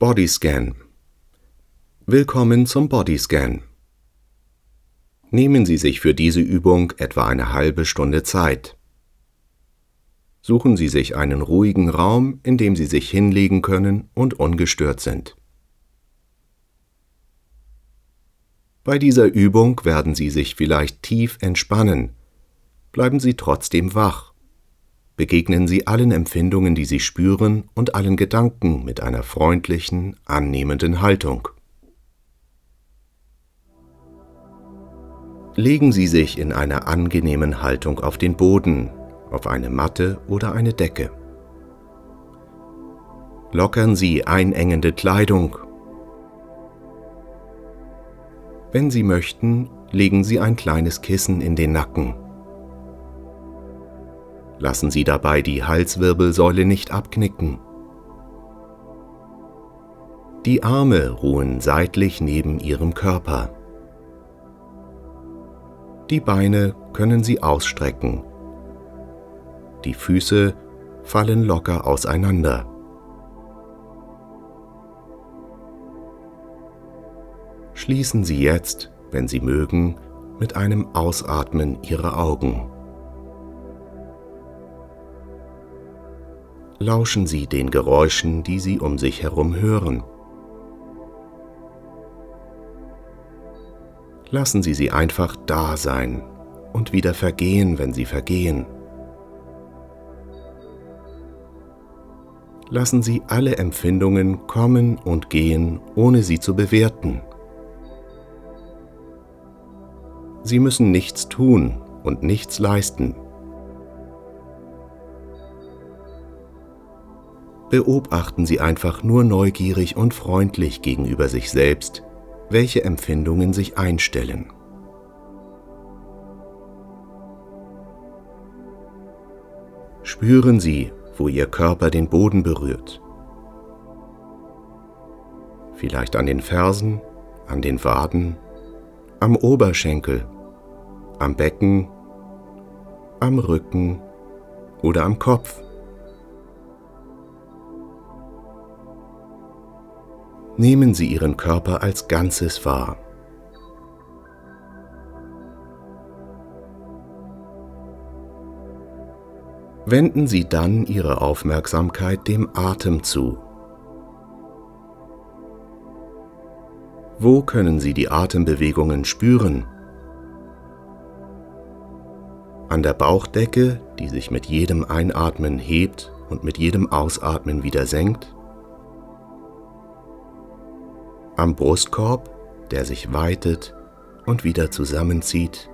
Bodyscan. Willkommen zum Bodyscan. Nehmen Sie sich für diese Übung etwa eine halbe Stunde Zeit. Suchen Sie sich einen ruhigen Raum, in dem Sie sich hinlegen können und ungestört sind. Bei dieser Übung werden Sie sich vielleicht tief entspannen. Bleiben Sie trotzdem wach. Begegnen Sie allen Empfindungen, die Sie spüren, und allen Gedanken mit einer freundlichen, annehmenden Haltung. Legen Sie sich in einer angenehmen Haltung auf den Boden, auf eine Matte oder eine Decke. Lockern Sie einengende Kleidung. Wenn Sie möchten, legen Sie ein kleines Kissen in den Nacken. Lassen Sie dabei die Halswirbelsäule nicht abknicken. Die Arme ruhen seitlich neben Ihrem Körper. Die Beine können Sie ausstrecken. Die Füße fallen locker auseinander. Schließen Sie jetzt, wenn Sie mögen, mit einem Ausatmen Ihre Augen. Lauschen Sie den Geräuschen, die Sie um sich herum hören. Lassen Sie sie einfach da sein und wieder vergehen, wenn sie vergehen. Lassen Sie alle Empfindungen kommen und gehen, ohne sie zu bewerten. Sie müssen nichts tun und nichts leisten. Beobachten Sie einfach nur neugierig und freundlich gegenüber sich selbst, welche Empfindungen sich einstellen. Spüren Sie, wo Ihr Körper den Boden berührt. Vielleicht an den Fersen, an den Waden, am Oberschenkel, am Becken, am Rücken oder am Kopf. Nehmen Sie Ihren Körper als Ganzes wahr. Wenden Sie dann Ihre Aufmerksamkeit dem Atem zu. Wo können Sie die Atembewegungen spüren? An der Bauchdecke, die sich mit jedem Einatmen hebt und mit jedem Ausatmen wieder senkt? Am Brustkorb, der sich weitet und wieder zusammenzieht?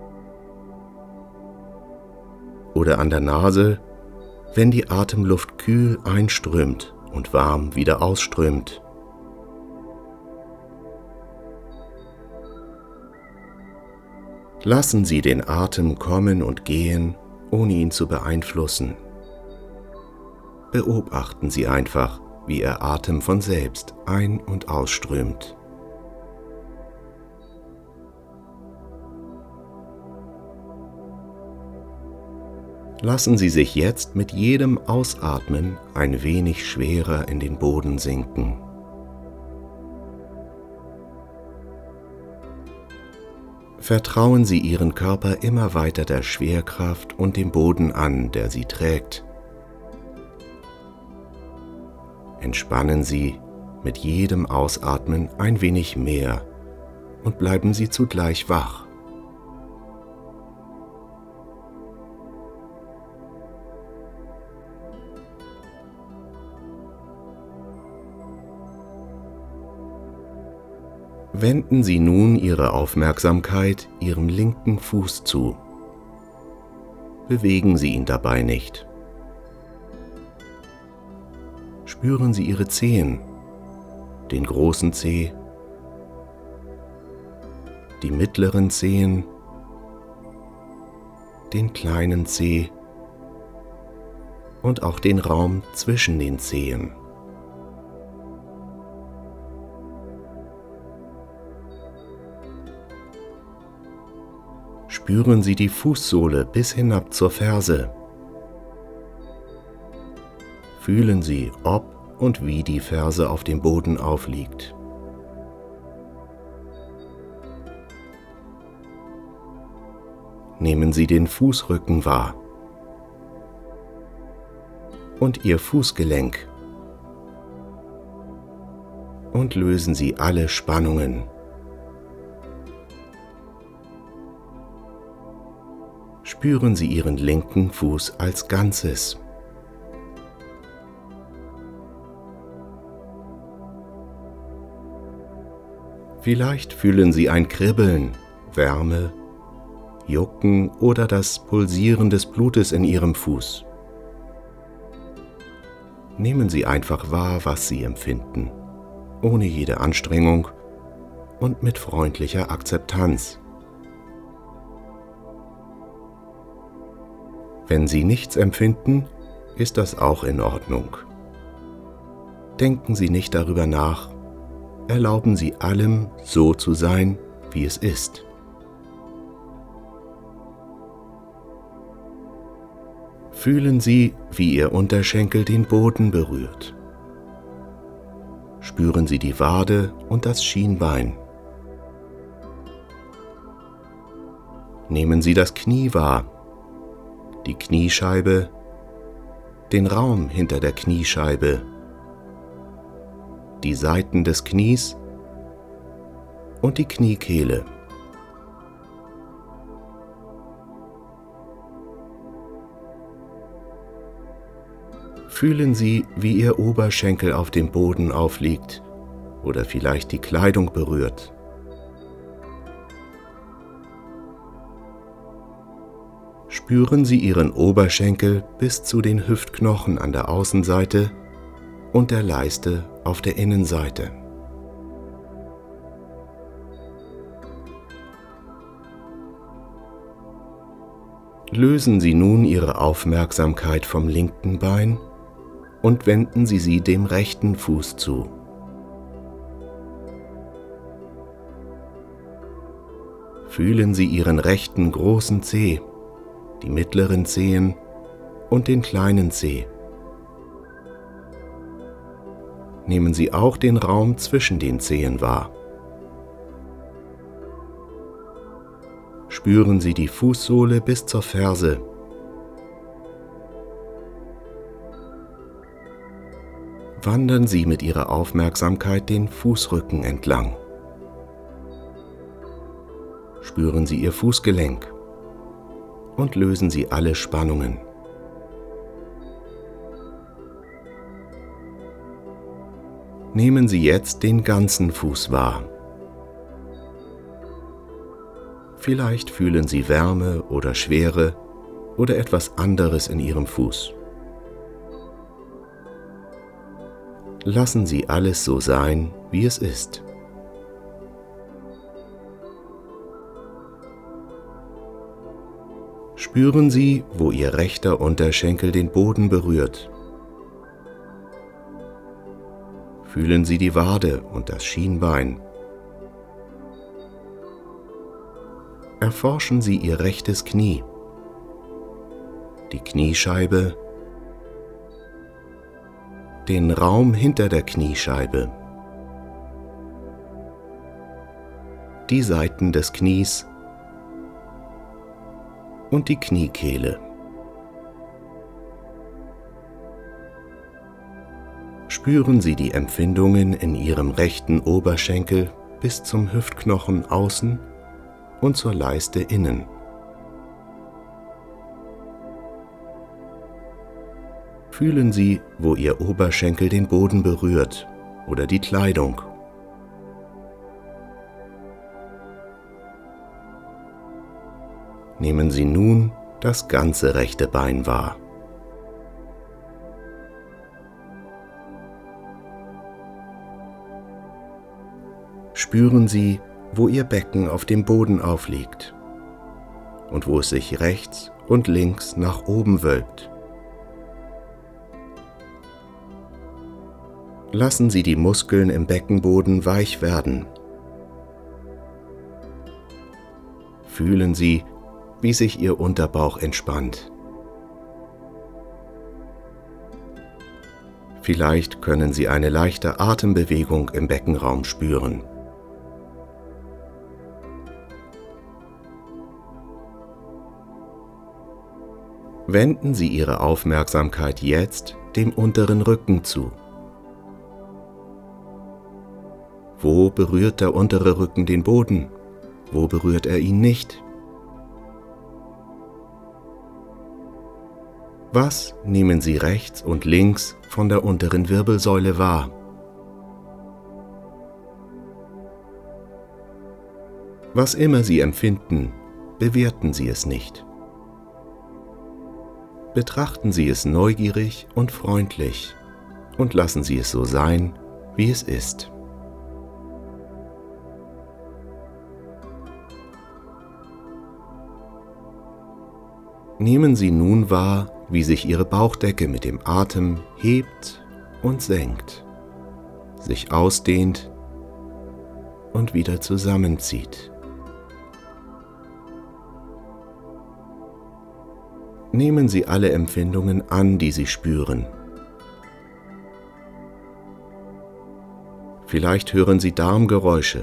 Oder an der Nase, wenn die Atemluft kühl einströmt und warm wieder ausströmt? Lassen Sie den Atem kommen und gehen, ohne ihn zu beeinflussen. Beobachten Sie einfach, wie Ihr Atem von selbst ein- und ausströmt. Lassen Sie sich jetzt mit jedem Ausatmen ein wenig schwerer in den Boden sinken. Vertrauen Sie Ihren Körper immer weiter der Schwerkraft und dem Boden an, der Sie trägt. Entspannen Sie mit jedem Ausatmen ein wenig mehr und bleiben Sie zugleich wach. Wenden Sie nun Ihre Aufmerksamkeit Ihrem linken Fuß zu. Bewegen Sie ihn dabei nicht. Spüren Sie Ihre Zehen, den großen Zeh, die mittleren Zehen, den kleinen Zeh und auch den Raum zwischen den Zehen. Spüren Sie die Fußsohle bis hinab zur Ferse. Fühlen Sie, ob und wie die Ferse auf dem Boden aufliegt. Nehmen Sie den Fußrücken wahr und Ihr Fußgelenk und lösen Sie alle Spannungen. Spüren Sie Ihren linken Fuß als Ganzes. Vielleicht fühlen Sie ein Kribbeln, Wärme, Jucken oder das Pulsieren des Blutes in Ihrem Fuß. Nehmen Sie einfach wahr, was Sie empfinden, ohne jede Anstrengung und mit freundlicher Akzeptanz. Wenn Sie nichts empfinden, ist das auch in Ordnung. Denken Sie nicht darüber nach, erlauben Sie allem so zu sein, wie es ist. Fühlen Sie, wie Ihr Unterschenkel den Boden berührt. Spüren Sie die Wade und das Schienbein. Nehmen Sie das Knie wahr, die Kniescheibe, den Raum hinter der Kniescheibe, die Seiten des Knies und die Kniekehle. Fühlen Sie, wie Ihr Oberschenkel auf dem Boden aufliegt oder vielleicht die Kleidung berührt. Spüren Sie Ihren Oberschenkel bis zu den Hüftknochen an der Außenseite und der Leiste auf der Innenseite. Lösen Sie nun Ihre Aufmerksamkeit vom linken Bein und wenden Sie sie dem rechten Fuß zu. Fühlen Sie Ihren rechten großen Zeh, die mittleren Zehen und den kleinen Zeh. Nehmen Sie auch den Raum zwischen den Zehen wahr. Spüren Sie die Fußsohle bis zur Ferse. Wandern Sie mit Ihrer Aufmerksamkeit den Fußrücken entlang. Spüren Sie Ihr Fußgelenk und lösen Sie alle Spannungen. Nehmen Sie jetzt den ganzen Fuß wahr. Vielleicht fühlen Sie Wärme oder Schwere oder etwas anderes in Ihrem Fuß. Lassen Sie alles so sein, wie es ist. Spüren Sie, wo Ihr rechter Unterschenkel den Boden berührt. Fühlen Sie die Wade und das Schienbein. Erforschen Sie Ihr rechtes Knie, die Kniescheibe, den Raum hinter der Kniescheibe, die Seiten des Knies und die Kniekehle. Spüren Sie die Empfindungen in Ihrem rechten Oberschenkel bis zum Hüftknochen außen und zur Leiste innen. Fühlen Sie, wo Ihr Oberschenkel den Boden berührt oder die Kleidung. Nehmen Sie nun das ganze rechte Bein wahr. Spüren Sie, wo Ihr Becken auf dem Boden aufliegt und wo es sich rechts und links nach oben wölbt. Lassen Sie die Muskeln im Beckenboden weich werden. Fühlen Sie, wie sich Ihr Unterbauch entspannt. Vielleicht können Sie eine leichte Atembewegung im Beckenraum spüren. Wenden Sie Ihre Aufmerksamkeit jetzt dem unteren Rücken zu. Wo berührt der untere Rücken den Boden? Wo berührt er ihn nicht? Was nehmen Sie rechts und links von der unteren Wirbelsäule wahr? Was immer Sie empfinden, bewerten Sie es nicht. Betrachten Sie es neugierig und freundlich und lassen Sie es so sein, wie es ist. Nehmen Sie nun wahr, wie sich Ihre Bauchdecke mit dem Atem hebt und senkt, sich ausdehnt und wieder zusammenzieht. Nehmen Sie alle Empfindungen an, die Sie spüren. Vielleicht hören Sie Darmgeräusche.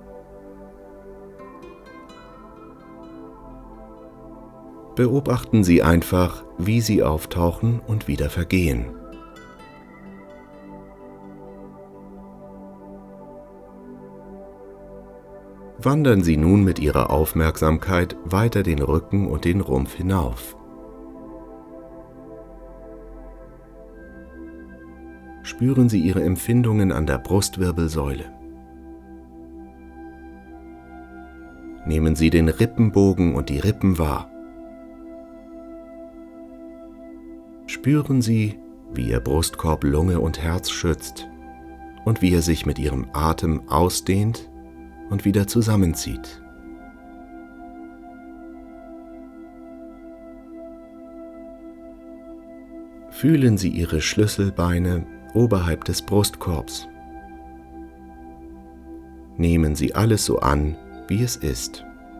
Beobachten Sie einfach, wie sie auftauchen und wieder vergehen. Wandern Sie nun mit Ihrer Aufmerksamkeit weiter den Rücken und den Rumpf hinauf. Spüren Sie Ihre Empfindungen an der Brustwirbelsäule. Nehmen Sie den Rippenbogen und die Rippen wahr. Spüren Sie, wie Ihr Brustkorb Lunge und Herz schützt und wie er sich mit Ihrem Atem ausdehnt und wieder zusammenzieht. Fühlen Sie Ihre Schlüsselbeine oberhalb des Brustkorbs. Nehmen Sie alles so an, wie es ist.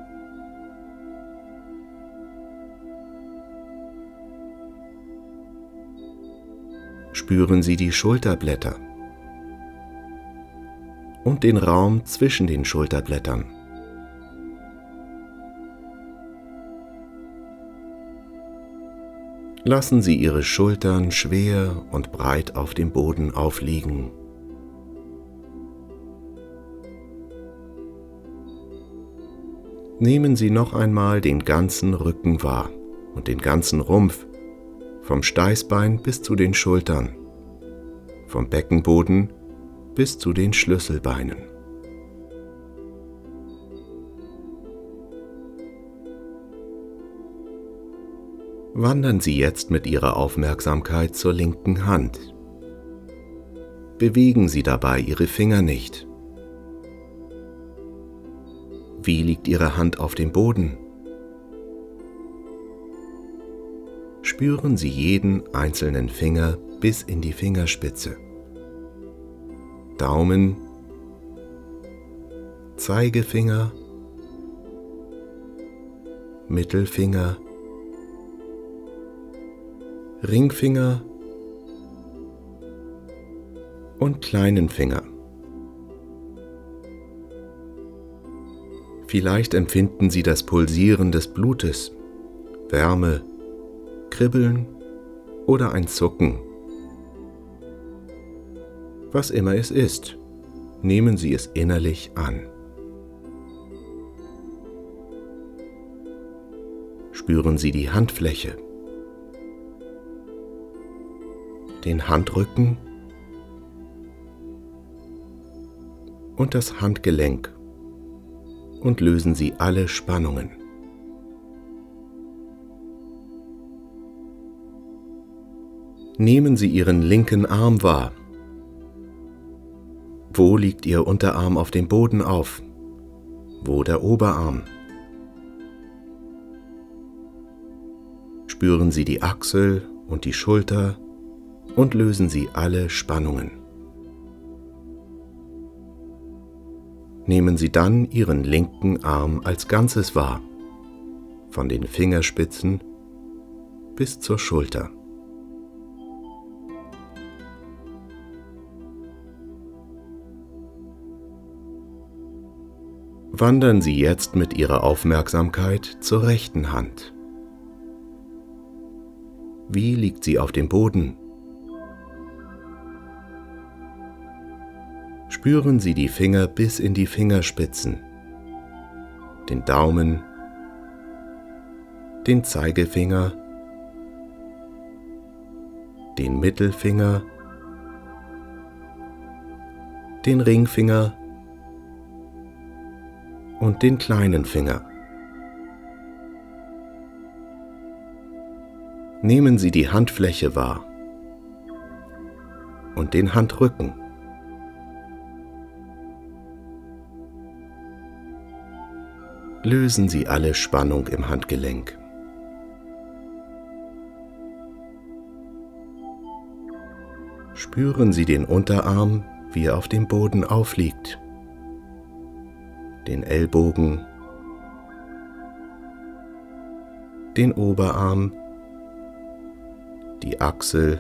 Spüren Sie die Schulterblätter und den Raum zwischen den Schulterblättern. Lassen Sie Ihre Schultern schwer und breit auf dem Boden aufliegen. Nehmen Sie noch einmal den ganzen Rücken wahr und den ganzen Rumpf, vom Steißbein bis zu den Schultern, vom Beckenboden bis zu den Schlüsselbeinen. Wandern Sie jetzt mit Ihrer Aufmerksamkeit zur linken Hand. Bewegen Sie dabei Ihre Finger nicht. Wie liegt Ihre Hand auf dem Boden? Spüren Sie jeden einzelnen Finger bis in die Fingerspitze. Daumen, Zeigefinger, Mittelfinger, Ringfinger und kleinen Finger. Vielleicht empfinden Sie das Pulsieren des Blutes, Wärme, Kribbeln oder ein Zucken. Was immer es ist, nehmen Sie es innerlich an. Spüren Sie die Handfläche, den Handrücken und das Handgelenk und lösen Sie alle Spannungen. Nehmen Sie Ihren linken Arm wahr. Wo liegt Ihr Unterarm auf dem Boden auf? Wo der Oberarm? Spüren Sie die Achsel und die Schulter und lösen Sie alle Spannungen. Nehmen Sie dann Ihren linken Arm als Ganzes wahr, von den Fingerspitzen bis zur Schulter. Wandern Sie jetzt mit Ihrer Aufmerksamkeit zur rechten Hand. Wie liegt sie auf dem Boden? Spüren Sie die Finger bis in die Fingerspitzen, den Daumen, den Zeigefinger, den Mittelfinger, den Ringfinger und den kleinen Finger. Nehmen Sie die Handfläche wahr und den Handrücken. Lösen Sie alle Spannung im Handgelenk. Spüren Sie den Unterarm, wie er auf dem Boden aufliegt, den Ellbogen, den Oberarm, die Achsel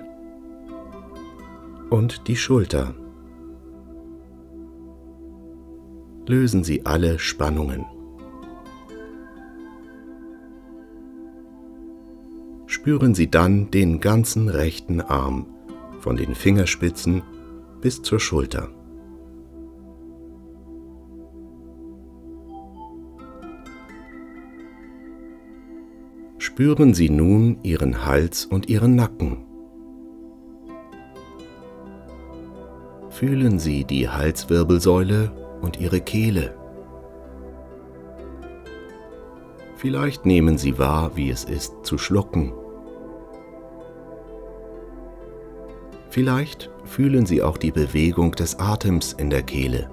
und die Schulter. Lösen Sie alle Spannungen. Spüren Sie dann den ganzen rechten Arm, von den Fingerspitzen bis zur Schulter. Spüren Sie nun Ihren Hals und Ihren Nacken. Fühlen Sie die Halswirbelsäule und Ihre Kehle. Vielleicht nehmen Sie wahr, wie es ist, zu schlucken. Vielleicht fühlen Sie auch die Bewegung des Atems in der Kehle.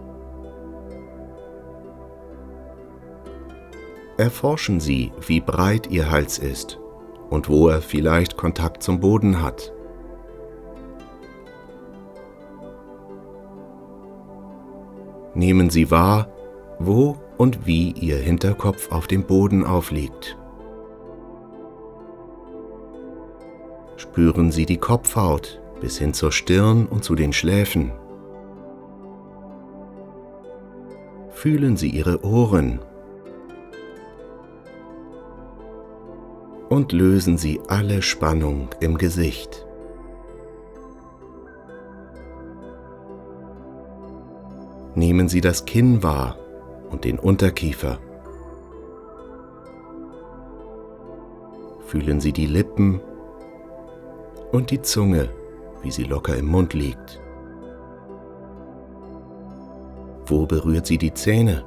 Erforschen Sie, wie breit Ihr Hals ist und wo er vielleicht Kontakt zum Boden hat. Nehmen Sie wahr, wo und wie Ihr Hinterkopf auf dem Boden aufliegt. Spüren Sie die Kopfhaut bis hin zur Stirn und zu den Schläfen. Fühlen Sie Ihre Ohren und lösen Sie alle Spannung im Gesicht. Nehmen Sie das Kinn wahr und den Unterkiefer. Fühlen Sie die Lippen und die Zunge, wie sie locker im Mund liegt. Wo berührt sie die Zähne?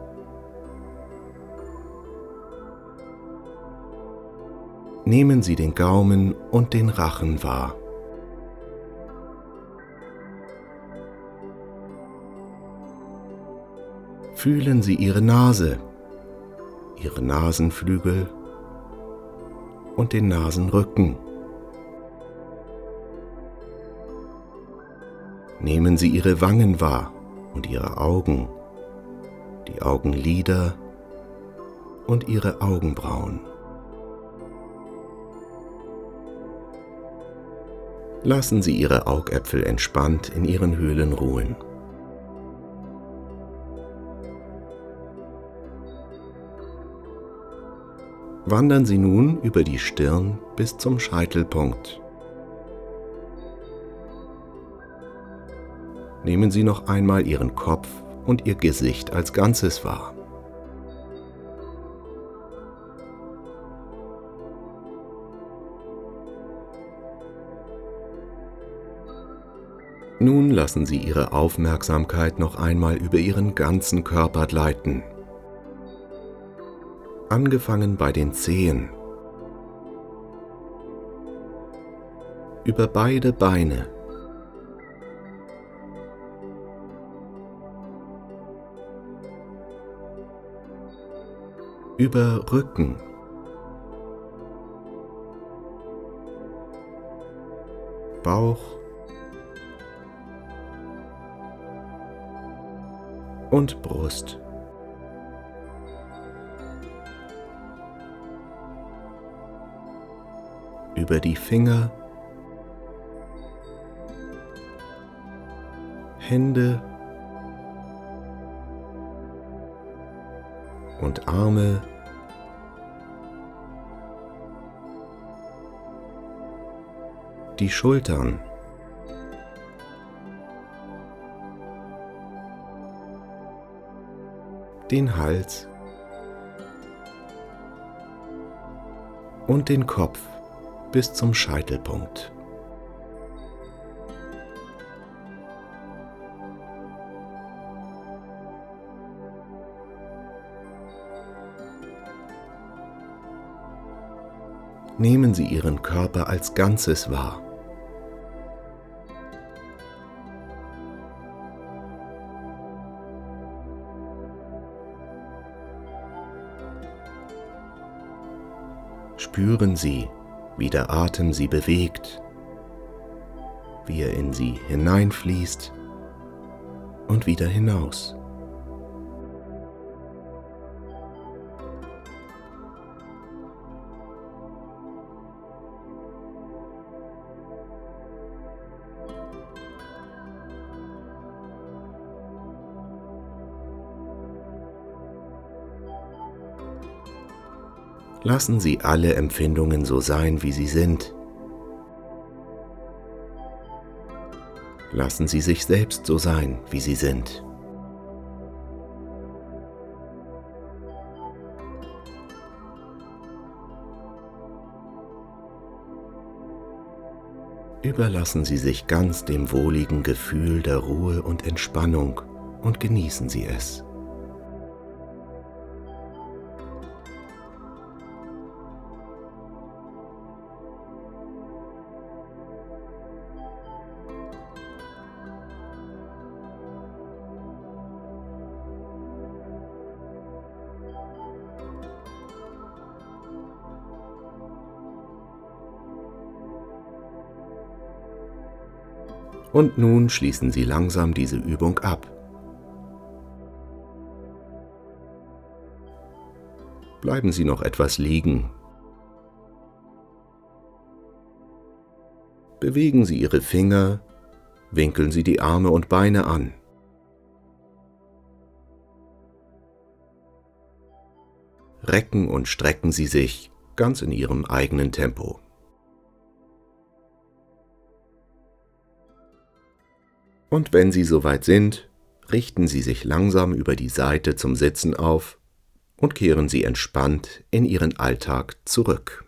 Nehmen Sie den Gaumen und den Rachen wahr. Fühlen Sie Ihre Nase, Ihre Nasenflügel und den Nasenrücken. Nehmen Sie Ihre Wangen wahr und Ihre Augen, die Augenlider und Ihre Augenbrauen. Lassen Sie Ihre Augäpfel entspannt in Ihren Höhlen ruhen. Wandern Sie nun über die Stirn bis zum Scheitelpunkt. Nehmen Sie noch einmal Ihren Kopf und Ihr Gesicht als Ganzes wahr. Nun lassen Sie Ihre Aufmerksamkeit noch einmal über Ihren ganzen Körper gleiten. Angefangen bei den Zehen, über beide Beine, über Rücken, Bauch und Brust. Über die Finger, Hände und Arme, die Schultern, den Hals und den Kopf bis zum Scheitelpunkt. Nehmen Sie Ihren Körper als Ganzes wahr. Spüren Sie, wie der Atem Sie bewegt, wie er in Sie hineinfließt und wieder hinaus. Lassen Sie alle Empfindungen so sein, wie sie sind. Lassen Sie sich selbst so sein, wie Sie sind. Überlassen Sie sich ganz dem wohligen Gefühl der Ruhe und Entspannung und genießen Sie es. Und nun schließen Sie langsam diese Übung ab. Bleiben Sie noch etwas liegen. Bewegen Sie Ihre Finger, winkeln Sie die Arme und Beine an. Recken und strecken Sie sich ganz in Ihrem eigenen Tempo. Und wenn Sie soweit sind, richten Sie sich langsam über die Seite zum Sitzen auf und kehren Sie entspannt in Ihren Alltag zurück.